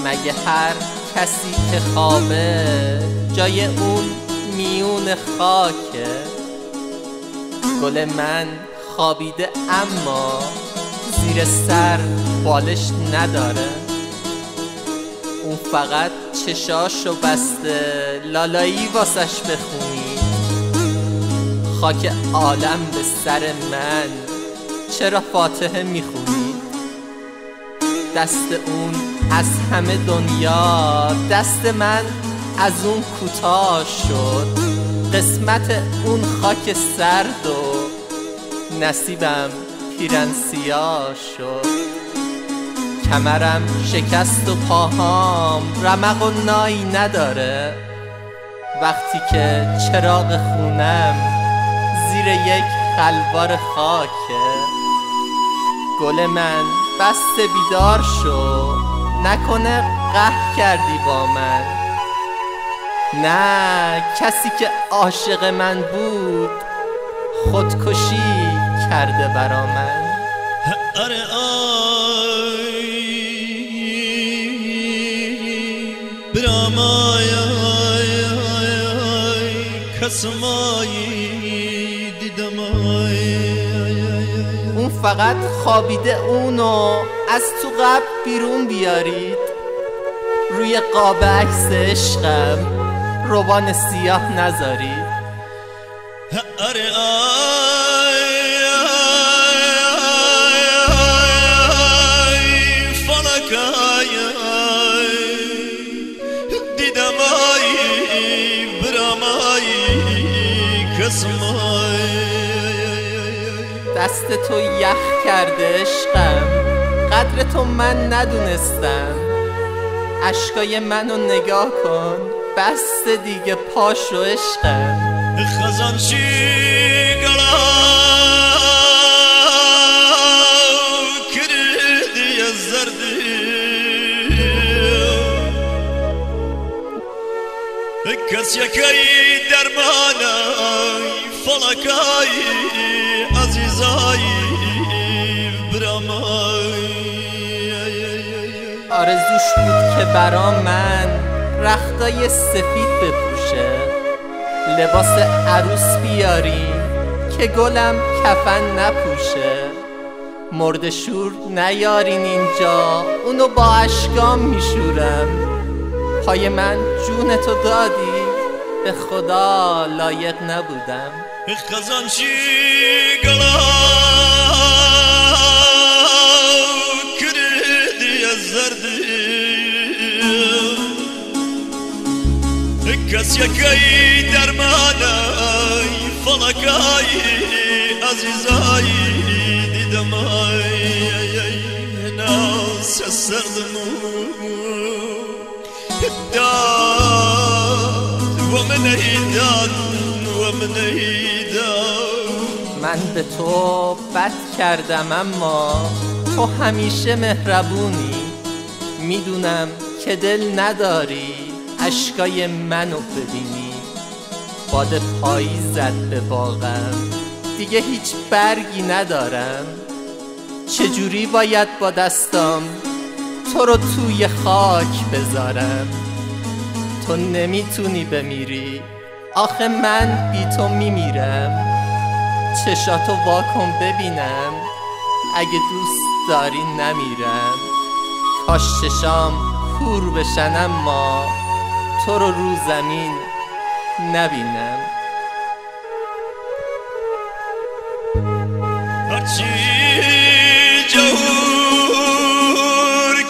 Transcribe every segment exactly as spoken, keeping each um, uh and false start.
مگه هر کسی که خوابه جای اون میون خاکه؟ گل من خوابیده اما زیر سر بالش نداره، اون فقط چشاشو بسته لالایی واسش بخونی. خاک عالم به سر من چرا فاتحه میخونی؟ دست اون از همه دنیا دست من از اون کوتاه شد، قسمت اون خاک سرد و نصیبم پیرن سیاه شد. کمرم شکست و پاهام رمق و نایی نداره، وقتی که چراغ خونم زیر یک خلوار خاکه. گل من بس بیدار شو، نکنه قهر کردی با من. نه، کسی که عاشق من بود خودکشی کرده برا من. اره آی برام آی آی آی کسمایی دیدم آی. اون فقط خوابیده، اونو از تو قبل بیرون بیارید. روی قاب عکس عشقم روبان سیاه نذارید. اره آی فلک آی دیدم آی برام آی کسمای. دست تو یخ کرده عشقم، قدر تو من ندونستم. اشکای منو نگاه کن، بس دیگه پاشو عشقم. خزان شیگلا کردی از زردی کس یکی درمانای فلکای عزیزای برامای. آرزوش بود که برا من رختای سفید بپوشه، لباس عروس بیاریم که گلم کفن نپوشه. مرد شور نیارین اینجا، اونو با اشکام میشورم. پای من جون تو دادی، به خدا لایق نبودم. خزان شیگلا کردی از زردی کس یکی درمانای فلکای عزیزای دیدم آی. ناس سردمو داد و من ایداد و من ایداد. من به تو بد کردم اما تو همیشه مهربونی. میدونم که دل نداری اشکای منو ببینی. باد پاییز زد به باغم، دیگه هیچ برگی ندارم. چجوری باید با دستام تو رو توی خاک بذارم؟ تو نمیتونی بمیری، آخه من بی تو میمیرم. چشاتو واکن ببینم، اگه دوست داری نمیرم. کاش چشام کور بشن اما تو رو رو زمین نبینم. هرچی جهور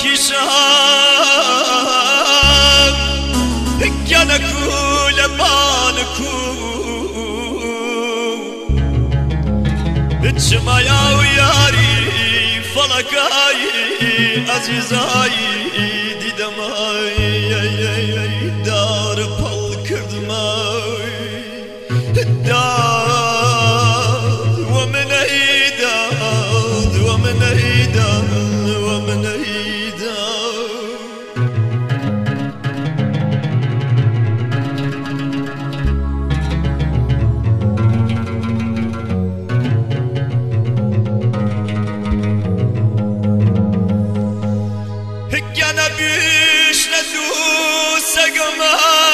کشم گل کول بانکو چمایا و یاری فلکای عزیزای دیدم آی. دار پل کردم آی داد و من ایداد و من ایداد و من ایداد. گنبی بيشنا دوسقم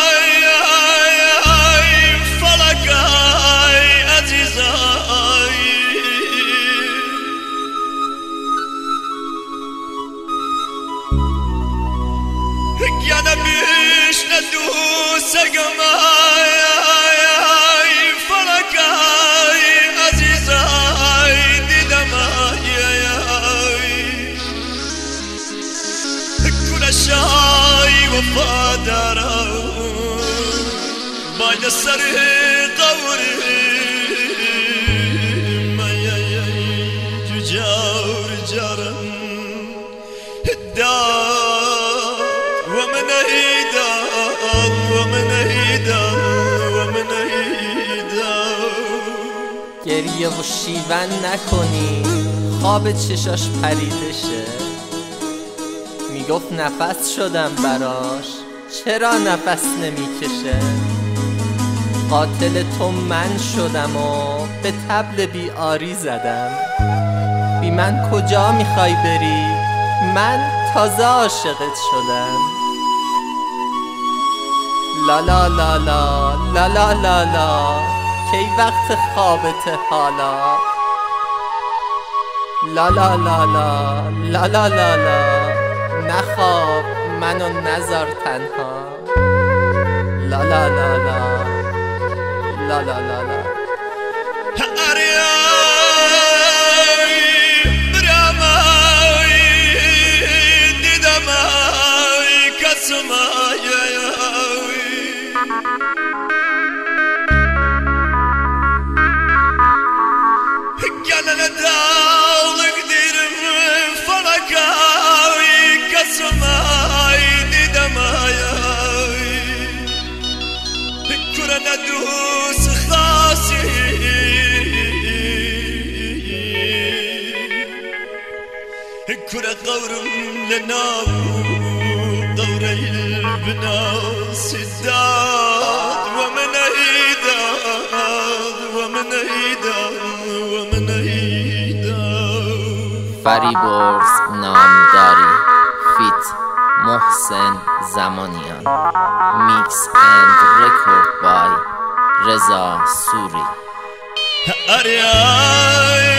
فلكاي عزيزاي يانا بيشنا دوسقم فلكاي عزيزاي شاي وفادارا بايد السري قوري ما ياي جاور جارن الدار ومن ايدا ومن ايدا ومن ايدا گریه و شیون نکنی خواب چشاش پریده شه میگفت نفس شدم براش چرا نفس نمیکشه قاتل تو من شدم و به طبل بیاری زدم بی من کجا میخوای بری من تازه عاشقت شدم لا لا لا لا لا لا لا لا کی وقت خوابت حالا لا لا لا لا لا لا لا لا نخواب منو نذار تنها لا لا لا لا لا لا لا لا أرياي براماي ديداماي كسماي قال أنا داولك ديرم فلكاي كسماي ديداماي كرنا دوس خاصي كرة قورم لناو دوري البناس الداد ومن ايداد ومن ايداد ومن ايداد فریبرز نامداری فیت محسن زمانیان میکس اند رکورد بای رضا سوری أرياي